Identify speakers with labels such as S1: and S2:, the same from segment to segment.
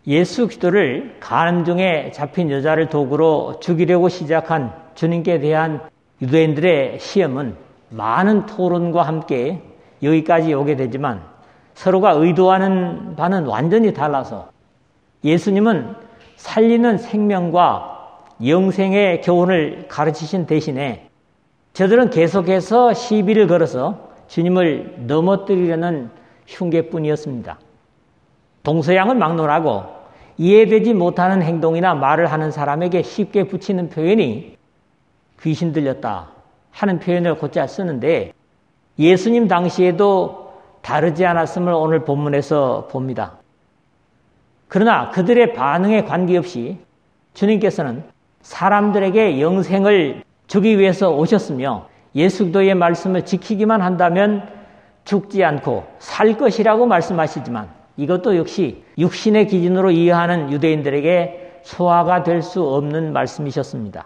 S1: 예수 그리스도를 가늠 중에 잡힌 여자를 도구로 죽이려고 시작한 주님께 대한 유대인들의 시험은 많은 토론과 함께 여기까지 오게 되지만 서로가 의도하는 바는 완전히 달라서 예수님은 살리는 생명과 영생의 교훈을 가르치신 대신에 저들은 계속해서 시비를 걸어서 주님을 넘어뜨리려는 흉계뿐이었습니다. 동서양을 막론하고 이해되지 못하는 행동이나 말을 하는 사람에게 쉽게 붙이는 표현이 귀신 들렸다 하는 표현을 곧잘 쓰는데 예수님 당시에도 다르지 않았음을 오늘 본문에서 봅니다. 그러나 그들의 반응에 관계없이 주님께서는 사람들에게 영생을 주기 위해서 오셨으며 예수 그리스도의 말씀을 지키기만 한다면 죽지 않고 살 것이라고 말씀하시지만 이것도 역시 육신의 기준으로 이해하는 유대인들에게 소화가 될 수 없는 말씀이셨습니다.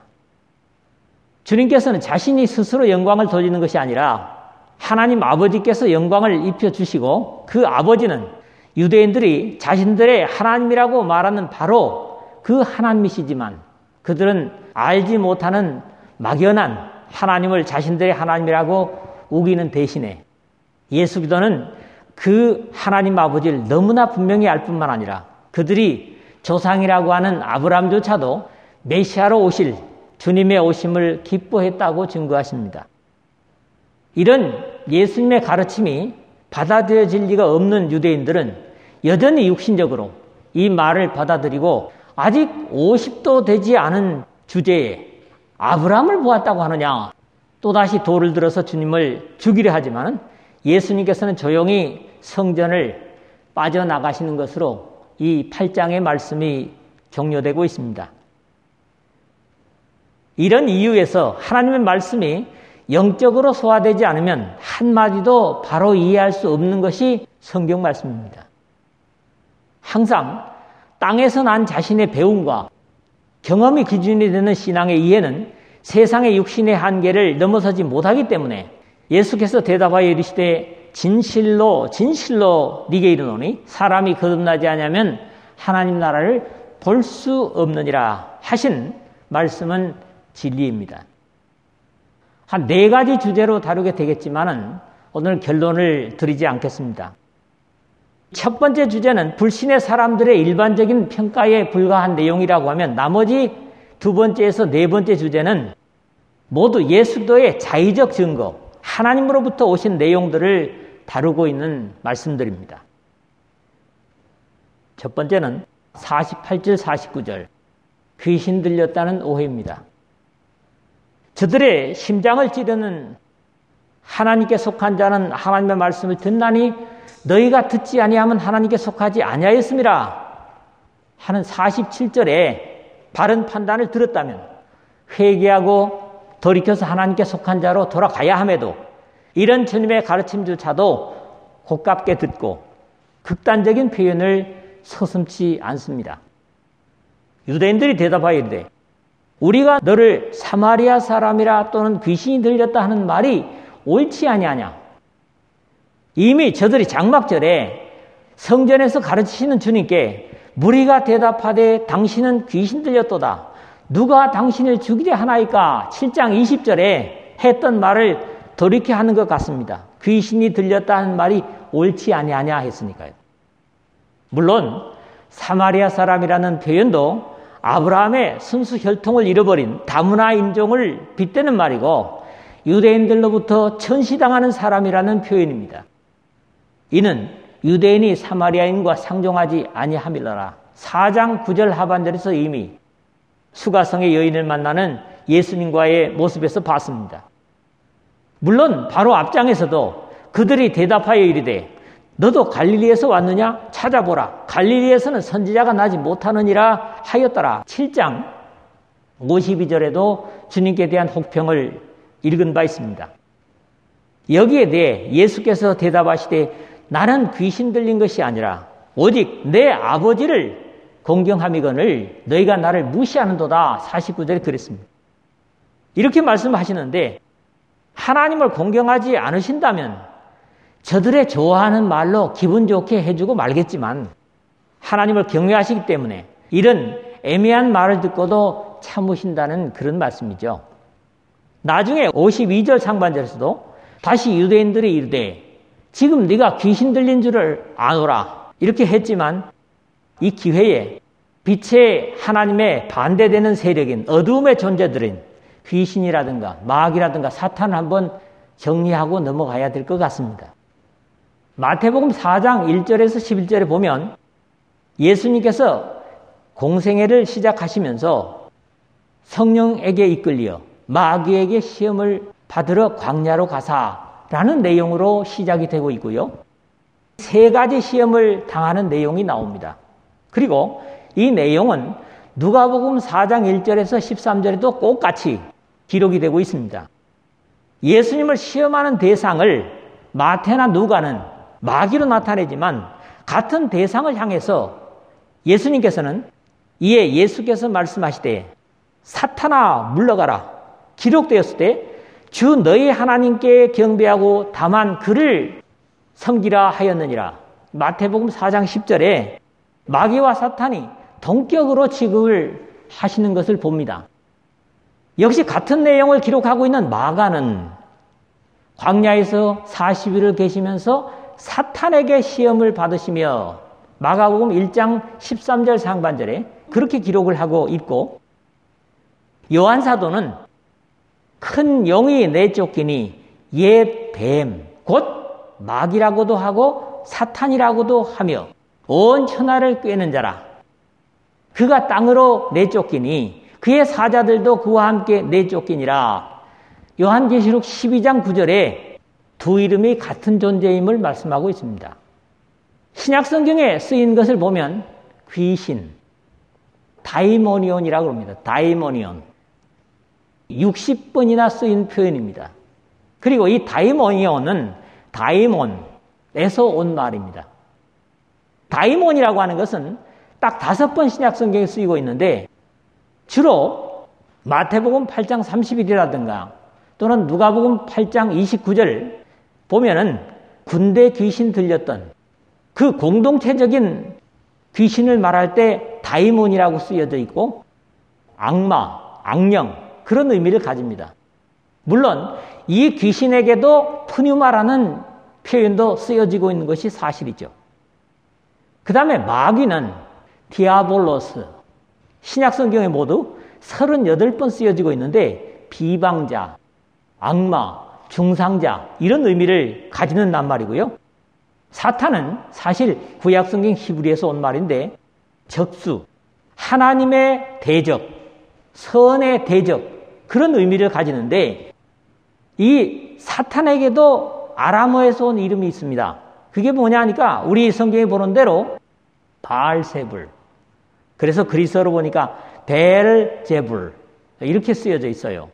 S1: 주님께서는 자신이 스스로 영광을 돌리는 것이 아니라 하나님 아버지께서 영광을 입혀주시고 그 아버지는 유대인들이 자신들의 하나님이라고 말하는 바로 그 하나님이시지만 그들은 알지 못하는 막연한 하나님을 자신들의 하나님이라고 우기는 대신에 예수 그리스도는 그 하나님 아버지를 너무나 분명히 알 뿐만 아니라 그들이 조상이라고 하는 아브라함조차도 메시아로 오실 주님의 오심을 기뻐했다고 증거하십니다. 이런 예수님의 가르침이 받아들여질 리가 없는 유대인들은 여전히 육신적으로 이 말을 받아들이고 아직 50도 되지 않은 주제에 아브라함을 보았다고 하느냐 또다시 돌을 들어서 주님을 죽이려 하지만 예수님께서는 조용히 성전을 빠져나가시는 것으로 이 8장의 말씀이 종료되고 있습니다. 이런 이유에서 하나님의 말씀이 영적으로 소화되지 않으면 한마디도 바로 이해할 수 없는 것이 성경 말씀입니다. 항상 땅에서 난 자신의 배움과 경험이 기준이 되는 신앙의 이해는 세상의 육신의 한계를 넘어서지 못하기 때문에 예수께서 대답하여 이르시되 진실로 진실로 네게 이르노니 사람이 거듭나지 아니하면 하나님 나라를 볼 수 없느니라 하신 말씀은 진리입니다. 한 4가지 주제로 다루게 되겠지만은 오늘 결론을 드리지 않겠습니다. 첫 번째 주제는 불신의 사람들의 일반적인 평가에 불과한 내용이라고 하면 나머지 2번째에서 4번째 주제는 모두 예수 그리스도의 자의적 증거, 하나님으로부터 오신 내용들을 다루고 있는 말씀들입니다. 첫 번째는 48절 49절 귀신 들렸다는 오해입니다. 저들의 심장을 찌르는 하나님께 속한 자는 하나님의 말씀을 듣나니 너희가 듣지 아니하면 하나님께 속하지 아니하였음이라 하는 47절에 바른 판단을 들었다면 회개하고 돌이켜서 하나님께 속한 자로 돌아가야 함에도 이런 주님의 가르침조차도 고깝게 듣고 극단적인 표현을 서슴지 않습니다. 유대인들이 대답하여 이르되 우리가 너를 사마리아 사람이라 또는 귀신이 들렸다 하는 말이 옳지 아니하냐. 이미 저들이 장막절에 성전에서 가르치시는 주님께 무리가 대답하되 당신은 귀신 들렸도다. 누가 당신을 죽이려 하나이까? 7장 20절에 했던 말을 돌이켜 하는 것 같습니다. 귀신이 들렸다 하는 말이 옳지 아니하냐 했으니까요. 물론 사마리아 사람이라는 표현도 아브라함의 순수 혈통을 잃어버린 다문화 인종을 빗대는 말이고 유대인들로부터 천시당하는 사람이라는 표현입니다. 이는 유대인이 사마리아인과 상종하지 아니함이라라. 4장 9절 하반절에서 이미 수가성의 여인을 만나는 예수님과의 모습에서 봤습니다. 물론 바로 앞장에서도 그들이 대답하여 이르되 너도 갈릴리에서 왔느냐? 찾아보라. 갈릴리에서는 선지자가 나지 못하느니라 하였더라. 7장 52절에도 주님께 대한 혹평을 읽은 바 있습니다. 여기에 대해 예수께서 대답하시되 나는 귀신 들린 것이 아니라 오직 내 아버지를 공경함이거늘 너희가 나를 무시하는도다. 49절에 그랬습니다. 이렇게 말씀하시는데 하나님을 공경하지 않으신다면 저들의 좋아하는 말로 기분 좋게 해주고 말겠지만 하나님을 경외하시기 때문에 이런 애매한 말을 듣고도 참으신다는 그런 말씀이죠. 나중에 52절 상반절에서도 다시 유대인들이 이르되 지금 네가 귀신 들린 줄을 아노라 이렇게 했지만 이 기회에 빛의 하나님의 반대되는 세력인 어두움의 존재들인 귀신이라든가 마귀라든가 사탄을 한번 정리하고 넘어가야 될 것 같습니다. 마태복음 4장 1절에서 11절에 보면 예수님께서 공생애를 시작하시면서 성령에게 이끌려 마귀에게 시험을 받으러 광야로 가사라는 내용으로 시작이 되고 있고요. 3가지 시험을 당하는 내용이 나옵니다. 그리고 이 내용은 누가복음 4장 1절에서 13절에도 똑같이 기록이 되고 있습니다. 예수님을 시험하는 대상을 마태나 누가는 마귀로 나타내지만 같은 대상을 향해서 예수님께서는 이에 예수께서 말씀하시되 사탄아 물러가라 기록되었을 때 주 너희 하나님께 경배하고 다만 그를 섬기라 하였느니라. 마태복음 4장 10절에 마귀와 사탄이 동격으로 취급을 하시는 것을 봅니다. 역시 같은 내용을 기록하고 있는 마가는 광야에서 40일을 계시면서 사탄에게 시험을 받으시며 마가복음 1장 13절 상반절에 그렇게 기록을 하고 있고 요한사도는 큰 용이 내쫓기니 옛 뱀, 곧 마귀라고도 하고 사탄이라고도 하며 온 천하를 꿰는 자라. 그가 땅으로 내쫓기니 그의 사자들도 그와 함께 내쫓기니라. 요한계시록 12장 9절에 두 이름이 같은 존재임을 말씀하고 있습니다. 신약성경에 쓰인 것을 보면 귀신, 다이모니온이라고 합니다. 다이모니온. 60번이나 쓰인 표현입니다. 그리고 이 다이모니온은 다이몬에서 온 말입니다. 다이몬이라고 하는 것은 딱 5번 신약성경에 쓰이고 있는데 주로 마태복음 8장 30일이라든가 또는 누가복음 8장 29절 보면은 군대 귀신 들렸던 그 공동체적인 귀신을 말할 때 다이몬이라고 쓰여져 있고 악마, 악령 그런 의미를 가집니다. 물론 이 귀신에게도 푸뉴마라는 표현도 쓰여지고 있는 것이 사실이죠. 그 다음에 마귀는 디아볼로스, 신약성경에 모두 38번 쓰여지고 있는데 비방자, 악마, 중상자 이런 의미를 가지는 낱말이고요. 사탄은 사실 구약성경 히브리에서 온 말인데 적수, 하나님의 대적, 선의 대적 그런 의미를 가지는데 이 사탄에게도 아람어에서 온 이름이 있습니다. 그게 뭐냐 하니까 우리 성경에 보는 대로 바알세불. 그래서 그리스어로 보니까 벨제불 이렇게 쓰여져 있어요.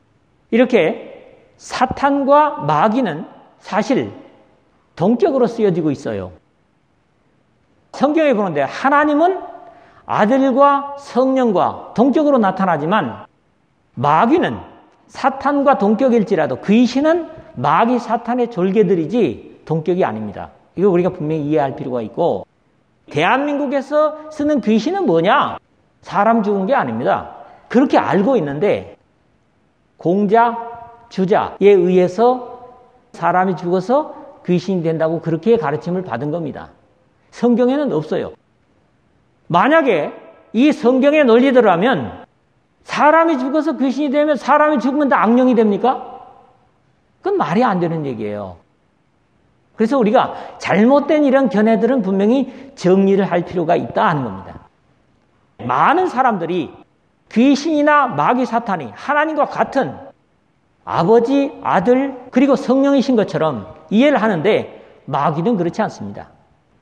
S1: 이렇게 사탄과 마귀는 사실 동격으로 쓰여지고 있어요. 성경에 보는데 하나님은 아들과 성령과 동격으로 나타나지만 마귀는 사탄과 동격일지라도 귀신은 마귀 사탄의 졸개들이지 동격이 아닙니다. 이거 우리가 분명히 이해할 필요가 있고 대한민국에서 쓰는 귀신은 뭐냐? 사람 죽은 게 아닙니다. 그렇게 알고 있는데 공자, 주자에 의해서 사람이 죽어서 귀신이 된다고 그렇게 가르침을 받은 겁니다. 성경에는 없어요. 만약에 이 성경의 논리대로라면 사람이 죽어서 귀신이 되면 사람이 죽으면 다 악령이 됩니까? 그건 말이 안 되는 얘기예요. 그래서 우리가 잘못된 이런 견해들은 분명히 정리를 할 필요가 있다 하는 겁니다. 많은 사람들이 귀신이나 마귀 사탄이 하나님과 같은 아버지, 아들, 그리고 성령이신 것처럼 이해를 하는데 마귀는 그렇지 않습니다.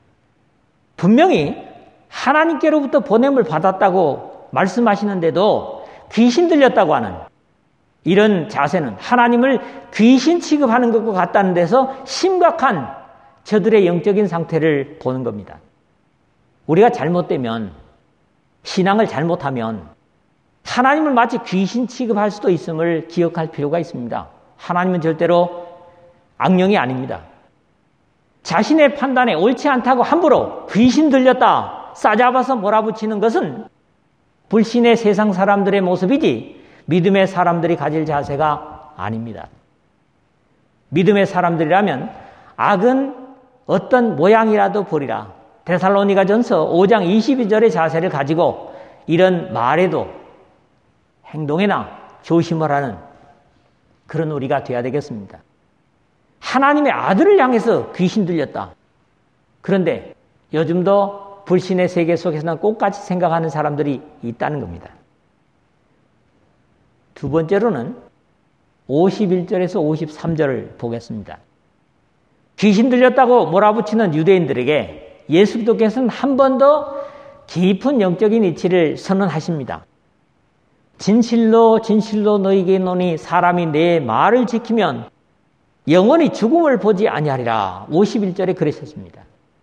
S1: 분명히 하나님께로부터 보냄을 받았다고 말씀하시는데도 귀신 들렸다고 하는 이런 자세는 하나님을 귀신 취급하는 것과 같다는 데서 심각한 저들의 영적인 상태를 보는 겁니다. 우리가 잘못되면 신앙을 잘못하면 하나님을 마치 귀신 취급할 수도 있음을 기억할 필요가 있습니다. 하나님은 절대로 악령이 아닙니다. 자신의 판단에 옳지 않다고 함부로 귀신 들렸다, 싸잡아서 몰아붙이는 것은 불신의 세상 사람들의 모습이지 믿음의 사람들이 가질 자세가 아닙니다. 믿음의 사람들이라면 악은 어떤 모양이라도 버리라. 데살로니가전서 5장 22절의 자세를 가지고 이런 말에도 행동에나 조심을 하는 그런 우리가 되어야 되겠습니다. 하나님의 아들을 향해서 귀신 들렸다. 그런데 요즘도 불신의 세계 속에서는 똑같이 생각하는 사람들이 있다는 겁니다. 두 번째로는 51절에서 53절을 보겠습니다. 귀신 들렸다고 몰아붙이는 유대인들에게 예수 그리스도께서는 한 번 더 깊은 영적인 이치를 선언하십니다. 진실로 진실로 너희에게 이르노니 사람이 내 말을 지키면 영원히 죽음을 보지 아니하리라. 51절에 그러셨습니다.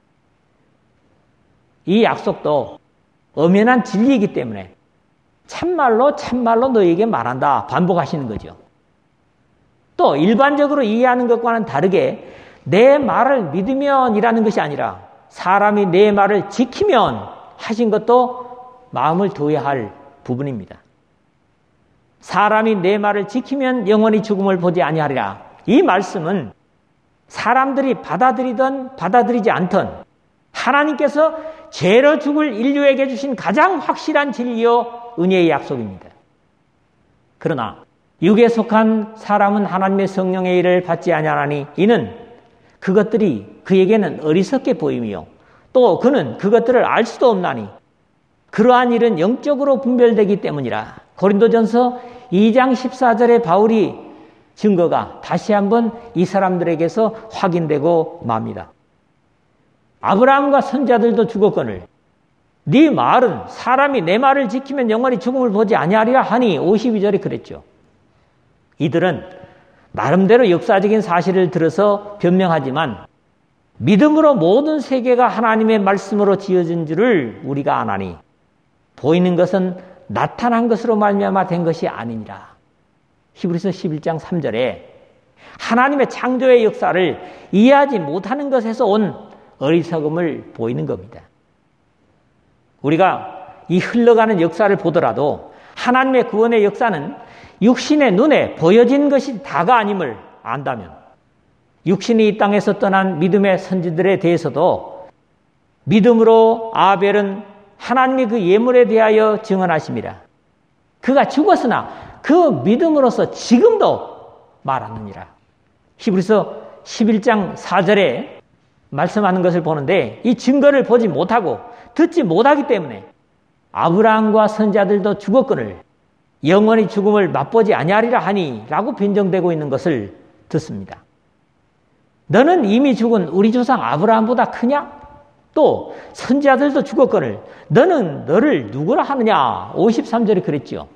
S1: 이 약속도 엄연한 진리이기 때문에 참말로 참말로 너희에게 말한다 반복하시는 거죠. 또 일반적으로 이해하는 것과는 다르게 내 말을 믿으면이라는 것이 아니라 사람이 내 말을 지키면 하신 것도 마음을 둬야 할 부분입니다. 사람이 내 말을 지키면 영원히 죽음을 보지 아니하리라. 이 말씀은 사람들이 받아들이든 받아들이지 않든 하나님께서 죄로 죽을 인류에게 주신 가장 확실한 진리요 은혜의 약속입니다. 그러나 육에 속한 사람은 하나님의 성령의 일을 받지 아니하나니 이는 그것들이 그에게는 어리석게 보이며 또 그는 그것들을 알 수도 없나니 그러한 일은 영적으로 분별되기 때문이라. 고린도전서 2장 14절에 바울이 증거가 다시 한번 이 사람들에게서 확인되고 맙니다. 아브라함과 선자들도 죽었거늘 네 말은 사람이 내 말을 지키면 영원히 죽음을 보지 아니하리라 하니 52절에 그랬죠. 이들은 나름대로 역사적인 사실을 들어서 변명하지만 믿음으로 모든 세계가 하나님의 말씀으로 지어진 줄을 우리가 아나니 보이는 것은 나타난 것으로 말미암아 된 것이 아니니라. 히브리서 11장 3절에 하나님의 창조의 역사를 이해하지 못하는 것에서 온 어리석음을 보이는 겁니다. 우리가 이 흘러가는 역사를 보더라도 하나님의 구원의 역사는 육신의 눈에 보여진 것이 다가 아님을 안다면 육신이 이 땅에서 떠난 믿음의 선지들에 대해서도 믿음으로 아벨은 하나님이 그 예물에 대하여 증언하십니다. 그가 죽었으나 그 믿음으로서 지금도 말하느니라. 히브리서 11장 4절에 말씀하는 것을 보는데 이 증거를 보지 못하고 듣지 못하기 때문에 아브라함과 선자들도 죽었거늘 영원히 죽음을 맛보지 아니하리라 하니 라고 빈정되고 있는 것을 듣습니다. 너는 이미 죽은 우리 조상 아브라함보다 크냐? 또 선지자들도 죽었거늘 너는 너를 누구라 하느냐? 53절에 그랬죠.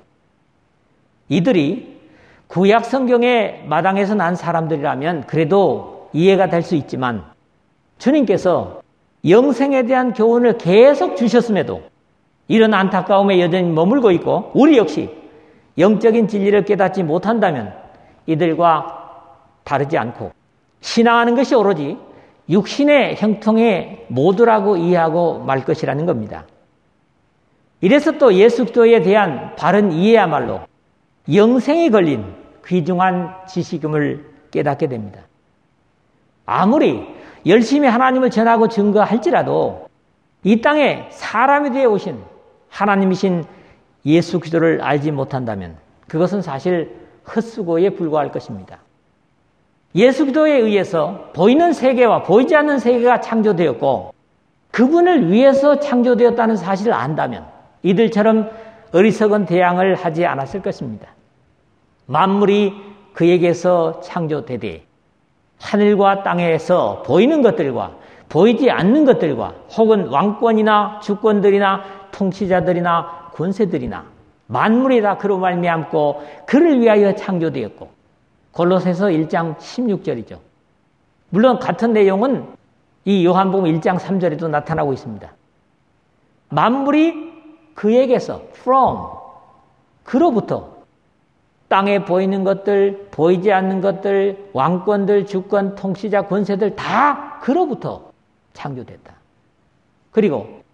S1: 이들이 구약 성경의 마당에서 난 사람들이라면 그래도 이해가 될 수 있지만 주님께서 영생에 대한 교훈을 계속 주셨음에도 이런 안타까움에 여전히 머물고 있고 우리 역시 영적인 진리를 깨닫지 못한다면 이들과 다르지 않고 신앙하는 것이 오로지 육신의 형통의 모두라고 이해하고 말 것이라는 겁니다. 이래서 또 예수 그리스도에 대한 바른 이해야말로 영생에 걸린 귀중한 지식임을 깨닫게 됩니다. 아무리 열심히 하나님을 전하고 증거할지라도 이 땅에 사람이 되어 오신 하나님이신 예수 그리스도를 알지 못한다면 그것은 사실 헛수고에 불과할 것입니다. 예수 그리스도에 의해서 보이는 세계와 보이지 않는 세계가 창조되었고 그분을 위해서 창조되었다는 사실을 안다면 이들처럼 어리석은 대항을 하지 않았을 것입니다. 만물이 그에게서 창조되되 하늘과 땅에서 보이는 것들과 보이지 않는 것들과 혹은 왕권이나 주권들이나 통치자들이나 권세들이나 만물이 다 그로 말미암고 그를 위하여 창조되었고 골로새서 1장 16절이죠. 물론 같은 내용은 이 요한복음 1장 3절에도 나타나고 있습니다. 만물이 그에게서 from 그로부터 땅에 보이는 것들, 보이지 않는 것들, 왕권들, 주권, 통치자, 권세들 다 그로부터 창조됐다. 그리고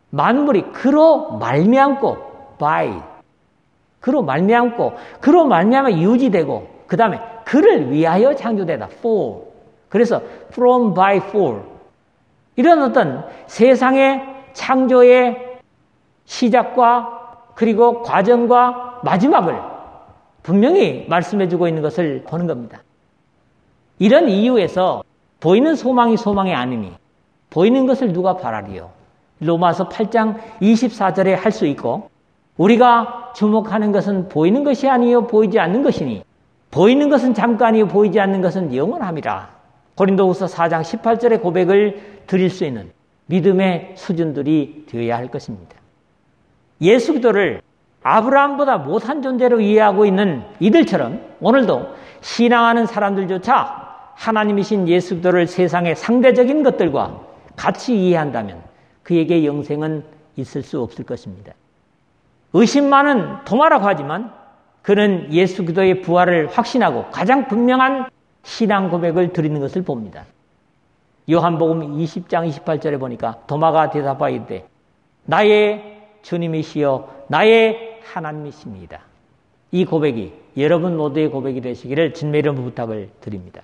S1: 만물이 그로 말미암고 그로 말미암아 유지되고 그 다음에 그를 위하여 창조되다. for. 그래서 from, by, for. 이런 어떤 세상의 창조의 시작과 그리고 과정과 마지막을 분명히 말씀해주고 있는 것을 보는 겁니다. 이런 이유에서 보이는 소망이 소망이 아니니 보이는 것을 누가 바라리요. 로마서 8장 24절에 할 수 있고 우리가 주목하는 것은 보이는 것이 아니요 보이지 않는 것이니 보이는 것은 잠깐이요 보이지 않는 것은 영원함이라. 고린도후서 4장 18절의 고백을 드릴 수 있는 믿음의 수준들이 되어야 할 것입니다. 예수 그리스도를 아브라함보다 못한 존재로 이해하고 있는 이들처럼 오늘도 신앙하는 사람들조차 하나님이신 예수 그리스도를 세상의 상대적인 것들과 같이 이해한다면 그에게 영생은 있을 수 없을 것입니다. 의심 많은 도마라고 하지만 그는 예수 그리스도의 부활을 확신하고 가장 분명한 신앙 고백을 드리는 것을 봅니다. 요한복음 20장 28절에 보니까 도마가 대답하이르되 나의 주님이시여 나의 하나님이십니다. 이 고백이 여러분 모두의 고백이 되시기를 주님의 이름으로 부탁을 드립니다.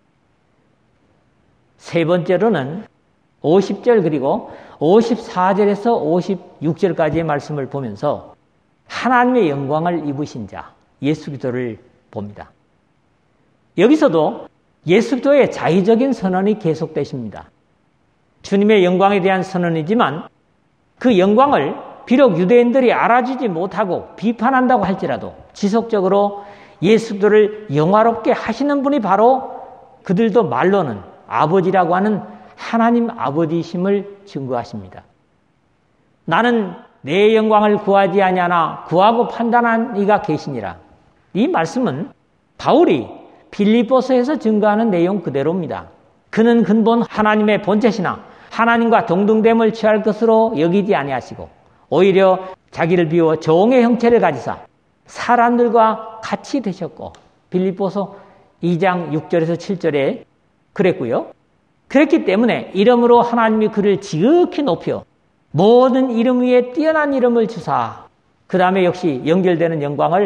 S1: 세 번째로는 50절 그리고 54절에서 56절까지의 말씀을 보면서 하나님의 영광을 입으신 자 예수 그리스도를 봅니다. 여기서도 예수 그리스도의 자의적인 선언이 계속되십니다. 주님의 영광에 대한 선언이지만 그 영광을 비록 유대인들이 알아주지 못하고 비판한다고 할지라도 지속적으로 예수 그리스도를 영화롭게 하시는 분이 바로 그들도 말로는 아버지라고 하는 하나님 아버지심을 증거하십니다. 나는 내 영광을 구하지 아니하나 구하고 판단한 이가 계시니라. 이 말씀은 바울이 빌립보서에서 증거하는 내용 그대로입니다. 그는 근본 하나님의 본체시나 하나님과 동등됨을 취할 것으로 여기지 아니하시고 오히려 자기를 비워 종의 형체를 가지사 사람들과 같이 되셨고 빌립보서 2장 6절에서 7절에 그랬고요. 그랬기 때문에 이름으로 하나님이 그를 지극히 높여 모든 이름 위에 뛰어난 이름을 주사 그 다음에 역시 연결되는 영광을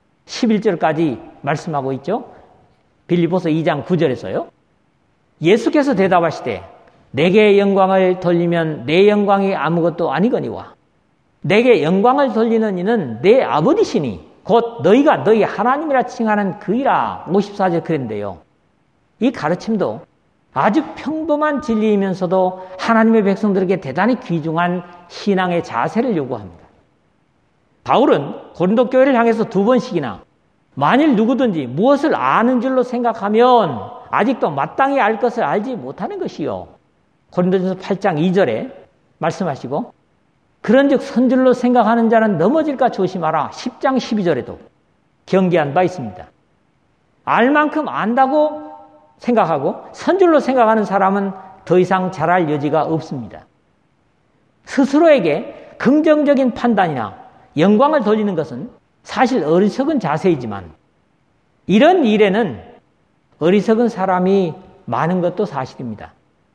S1: 11절까지 말씀하고 있죠. 빌립보서 2장 9절에서요. 예수께서 대답하시되 내게 영광을 돌리면 내 영광이 아무것도 아니거니와 내게 영광을 돌리는 이는 내 아버지시니 곧 너희가 너희 하나님이라 칭하는 그이라. 54절 그랬는데요. 이 가르침도 아주 평범한 진리이면서도 하나님의 백성들에게 대단히 귀중한 신앙의 자세를 요구합니다. 바울은 고린도 교회를 향해서 2번씩이나 만일 누구든지 무엇을 아는 줄로 생각하면 아직도 마땅히 알 것을 알지 못하는 것이요. 고린도전서 8장 2절에 말씀하시고 그런즉 선줄로 생각하는 자는 넘어질까 조심하라. 10장 12절에도 경계한 바 있습니다. 알 만큼 안다고 생각하고 선줄로 생각하는 사람은 더 이상 잘할 여지가 없습니다. 스스로에게 긍정적인 판단이나 영광을 돌리는 것은 사실 어리석은 자세이지만 이런 일에는 어리석은 사람이 많은 것도 사실입니다.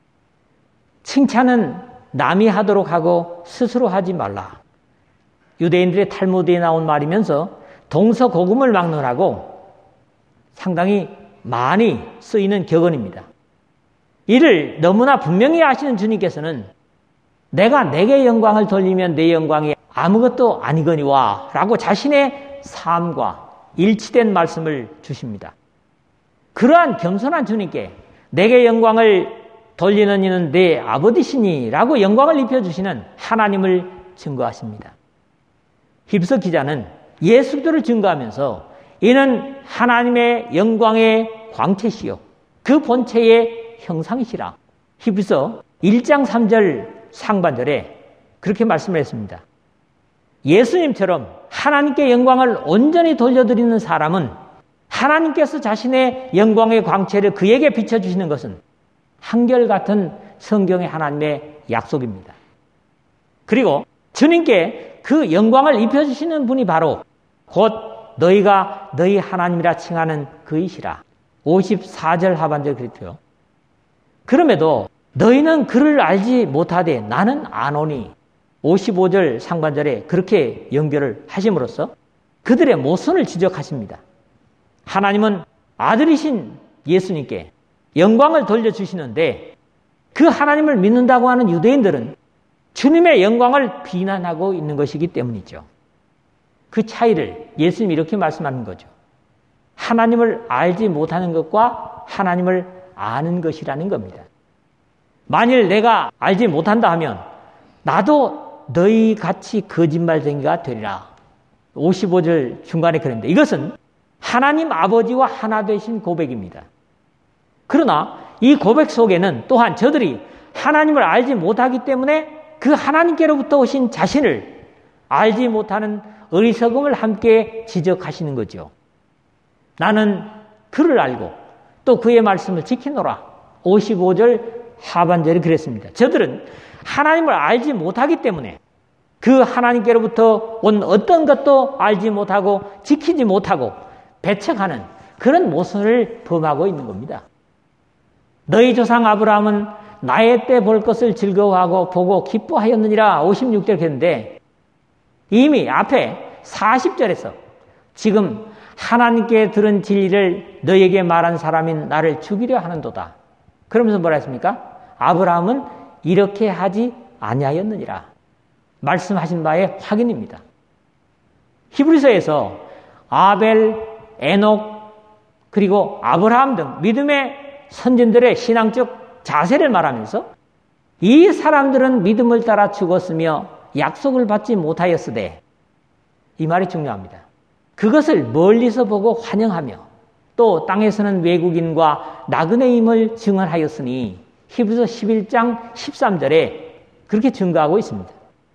S1: 칭찬은 남이 하도록 하고 스스로 하지 말라. 유대인들의 탈무드에 나온 말이면서 동서고금을 막론하고 상당히 많이 쓰이는 격언입니다. 이를 너무나 분명히 아시는 주님께서는 내가 내게 영광을 돌리면 내 영광이 아무것도 아니거니와 라고 자신의 삶과 일치된 말씀을 주십니다. 그러한 겸손한 주님께 내게 영광을 돌리는 이는 내 아버지시니 라고 영광을 입혀주시는 하나님을 증거하십니다. 힙서 기자는 예수 그리스도를 증거하면서 이는 하나님의 영광의 광채시요 그 본체의 형상이시라. 히브리서 1장 3절 상반절에 그렇게 말씀을 했습니다. 예수님처럼 하나님께 영광을 온전히 돌려드리는 사람은 하나님께서 자신의 영광의 광채를 그에게 비춰주시는 것은 한결같은 성경의 하나님의 약속입니다. 그리고 주님께 그 영광을 입혀주시는 분이 바로 곧 너희가 너희 하나님이라 칭하는 그이시라. 54절 하반절 그랬죠. 그럼에도 너희는 그를 알지 못하되 나는 아노니 55절 상반절에 그렇게 연결을 하심으로써 그들의 모순을 지적하십니다. 하나님은 아들이신 예수님께 영광을 돌려주시는데 그 하나님을 믿는다고 하는 유대인들은 주님의 영광을 비난하고 있는 것이기 때문이죠. 그 차이를 예수님이 이렇게 말씀하는 거죠. 하나님을 알지 못하는 것과 하나님을 아는 것이라는 겁니다. 만일 내가 알지 못한다 하면 나도 너희 같이 거짓말쟁이가 되리라. 55절 중간에 그랬는데 이것은 하나님 아버지와 하나 되신 고백입니다. 그러나 이 고백 속에는 또한 저들이 하나님을 알지 못하기 때문에 그 하나님께로부터 오신 자신을 알지 못하는 어리석음을 함께 지적하시는 거죠. 나는 그를 알고 또 그의 말씀을 지키노라. 55절 하반절이 그랬습니다. 저들은 하나님을 알지 못하기 때문에 그 하나님께로부터 온 어떤 것도 알지 못하고 지키지 못하고 배척하는 그런 모순을 범하고 있는 겁니다. 너희 조상 아브라함은 나의 때 볼 것을 즐거워하고 보고 기뻐하였느니라. 56절 했는데 이미 앞에 40절에서 지금 하나님께 들은 진리를 너에게 말한 사람인 나를 죽이려 하는도다. 그러면서 뭐라 했습니까? 아브라함은 이렇게 하지 아니하였느니라. 말씀하신 바의 확인입니다. 히브리서에서 아벨, 에녹, 그리고 아브라함 등 믿음의 선진들의 신앙적 자세를 말하면서 이 사람들은 믿음을 따라 죽었으며 약속을 받지 못하였으되, 이 말이 중요합니다. 그것을 멀리서 보고 환영하며 또 땅에서는 외국인과 나그네임을 증언하였으니 히브리서 11장 13절에 그렇게 증거하고 있습니다.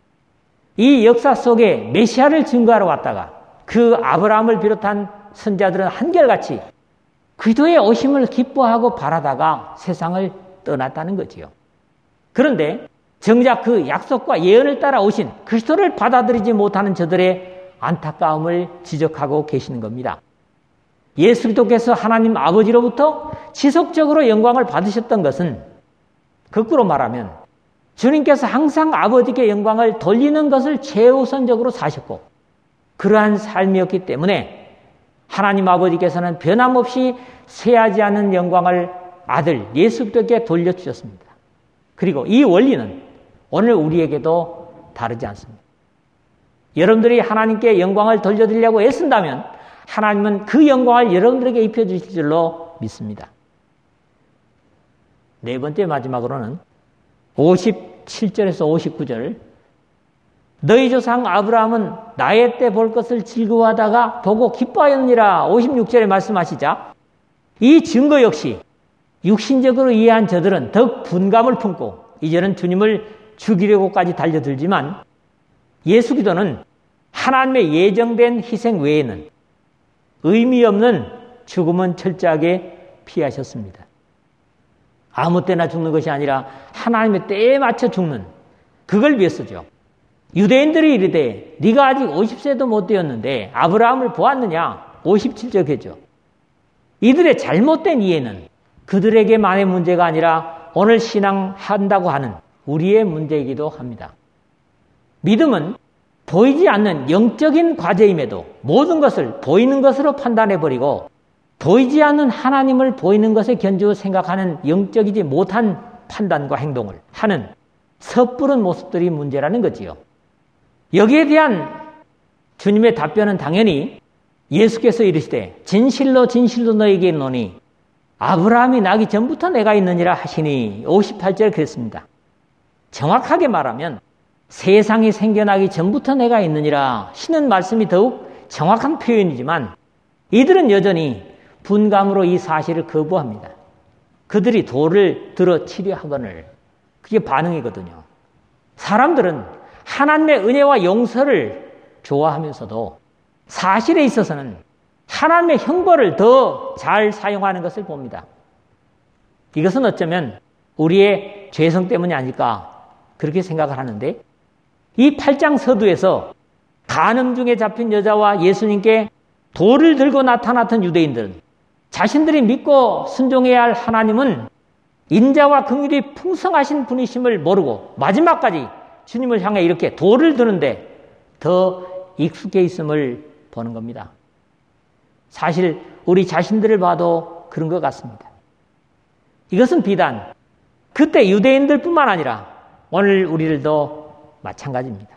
S1: 이 역사 속에 메시아를 증거하러 왔다가 그 아브라함을 비롯한 선자들은 한결같이 그리스도의 오심을 기뻐하고 바라다가 세상을 떠났다는 거지요. 그런데 정작 그 약속과 예언을 따라 오신 그리스도를 받아들이지 못하는 저들의 안타까움을 지적하고 계시는 겁니다. 예수 그리스도께서 하나님 아버지로부터 지속적으로 영광을 받으셨던 것은 거꾸로 말하면 주님께서 항상 아버지께 영광을 돌리는 것을 최우선적으로 사셨고 그러한 삶이었기 때문에 하나님 아버지께서는 변함없이 쇠하지 않은 영광을 아들 예수 그리스도께 돌려주셨습니다. 그리고 이 원리는 오늘 우리에게도 다르지 않습니다. 여러분들이 하나님께 영광을 돌려드리려고 애쓴다면 하나님은 그 영광을 여러분들에게 입혀주실 줄로 믿습니다. 네 번째 마지막으로는 57절에서 59절 너희 조상 아브라함은 나의 때 볼 것을 즐거워하다가 보고 기뻐하였느니라. 56절에 말씀하시자 이 증거 역시 육신적으로 이해한 저들은 더욱 분감을 품고 이제는 주님을 죽이려고까지 달려들지만 예수 기도는 하나님의 예정된 희생 외에는 의미 없는 죽음은 철저하게 피하셨습니다. 아무 때나 죽는 것이 아니라 하나님의 때에 맞춰 죽는 그걸 위해서죠. 유대인들이 이르되 네가 아직 50세도 못 되었는데 아브라함을 보았느냐? 57절이죠. 이들의 잘못된 이해는 그들에게만의 문제가 아니라 오늘 신앙한다고 하는 우리의 문제이기도 합니다. 믿음은 보이지 않는 영적인 과제임에도 모든 것을 보이는 것으로 판단해버리고 보이지 않는 하나님을 보이는 것에 견주어 생각하는 영적이지 못한 판단과 행동을 하는 섣부른 모습들이 문제라는 거지요. 여기에 대한 주님의 답변은 당연히 예수께서 이르시되 진실로 진실로 너에게 이르노니 아브라함이 나기 전부터 내가 있느니라 하시니 58절 그랬습니다. 정확하게 말하면 세상이 생겨나기 전부터 내가 있느니라 하시는 말씀이 더욱 정확한 표현이지만 이들은 여전히 분감으로 이 사실을 거부합니다. 그들이 돌을 들어 치려 하거늘 그게 반응이거든요. 사람들은 하나님의 은혜와 용서를 좋아하면서도 사실에 있어서는 하나님의 형벌을 더 잘 사용하는 것을 봅니다. 이것은 어쩌면 우리의 죄성 때문이 아닐까 그렇게 생각을 하는데 이 8장 서두에서 간음 중에 잡힌 여자와 예수님께 돌을 들고 나타났던 유대인들은 자신들이 믿고 순종해야 할 하나님은 인자와 긍휼이 풍성하신 분이심을 모르고 마지막까지 주님을 향해 이렇게 돌을 드는데 더 익숙해 있음을 보는 겁니다. 사실 우리 자신들을 봐도 그런 것 같습니다. 이것은 비단 그때 유대인들뿐만 아니라 오늘 우리들도 마찬가지입니다.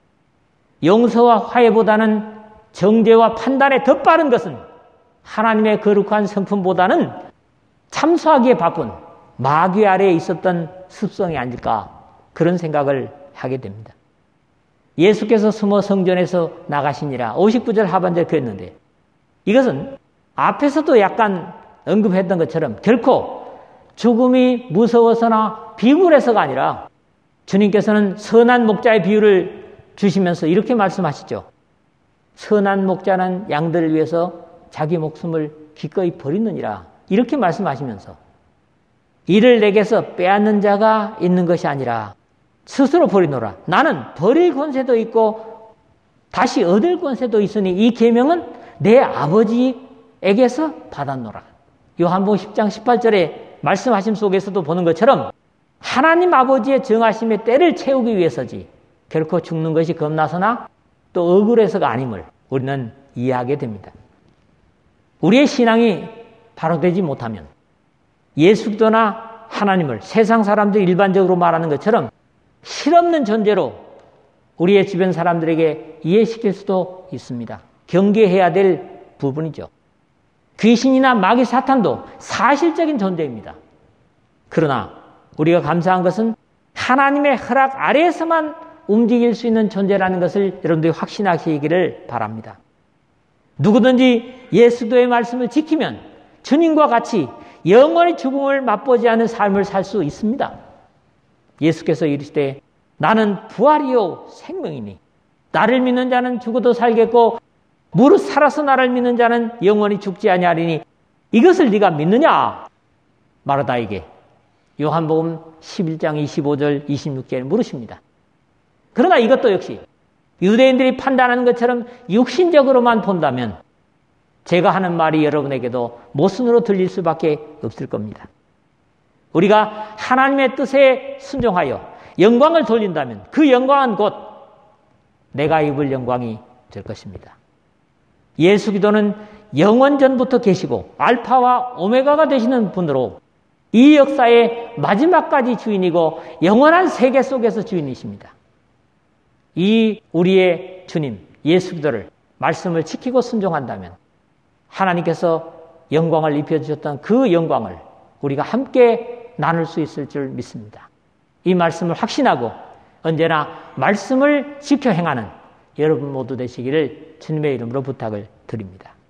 S1: 용서와 화해보다는 정죄와 판단에 더 빠른 것은 하나님의 거룩한 성품보다는 참소하기에 바쁜 마귀 아래에 있었던 습성이 아닐까 그런 생각을 하게 됩니다. 예수께서 숨어 성전에서 나가시니라 59절 하반절 그랬는데 이것은 앞에서도 약간 언급했던 것처럼 결코 죽음이 무서워서나 비굴해서가 아니라 주님께서는 선한 목자의 비유를 주시면서 이렇게 말씀하시죠. 선한 목자는 양들을 위해서 자기 목숨을 기꺼이 버리느니라 이렇게 말씀하시면서 이를 내게서 빼앗는 자가 있는 것이 아니라 스스로 버리노라. 나는 버릴 권세도 있고 다시 얻을 권세도 있으니 이 계명은 내 아버지에게서 받았노라. 요한복음 10장 18절에 말씀하심 속에서도 보는 것처럼 하나님 아버지의 정하심의 때를 채우기 위해서지 결코 죽는 것이 겁나서나 또 억울해서가 아님을 우리는 이해하게 됩니다. 우리의 신앙이 바로 되지 못하면 예수 그리스도나 하나님을 세상 사람들이 일반적으로 말하는 것처럼 실없는 존재로 우리의 주변 사람들에게 이해시킬 수도 있습니다. 경계해야 될 부분이죠. 귀신이나 마귀 사탄도 사실적인 존재입니다. 그러나 우리가 감사한 것은 하나님의 허락 아래에서만 움직일 수 있는 존재라는 것을 여러분들이 확신하시기를 바랍니다. 누구든지 예수 그리스도의 말씀을 지키면 주님과 같이 영원히 죽음을 맛보지 않은 삶을 살 수 있습니다. 예수께서 이르시되 나는 부활이요 생명이니 나를 믿는 자는 죽어도 살겠고 무릇 살아서 나를 믿는 자는 영원히 죽지 아니하리니 이것을 네가 믿느냐? 마르다에게 요한복음 11장 25절 26절에 물으십니다. 그러나 이것도 역시 유대인들이 판단하는 것처럼 육신적으로만 본다면 제가 하는 말이 여러분에게도 모순으로 들릴 수밖에 없을 겁니다. 우리가 하나님의 뜻에 순종하여 영광을 돌린다면 그 영광은 곧 내가 입을 영광이 될 것입니다. 예수 그리스도는 영원전부터 계시고 알파와 오메가가 되시는 분으로 이 역사의 마지막까지 주인이고 영원한 세계 속에서 주인이십니다. 이 우리의 주님 예수 그리스도를 말씀을 지키고 순종한다면 하나님께서 영광을 입혀주셨던 그 영광을 우리가 함께 나눌 수 있을 줄 믿습니다. 이 말씀을 확신하고 언제나 말씀을 지켜 행하는 여러분 모두 되시기를 주님의 이름으로 부탁을 드립니다.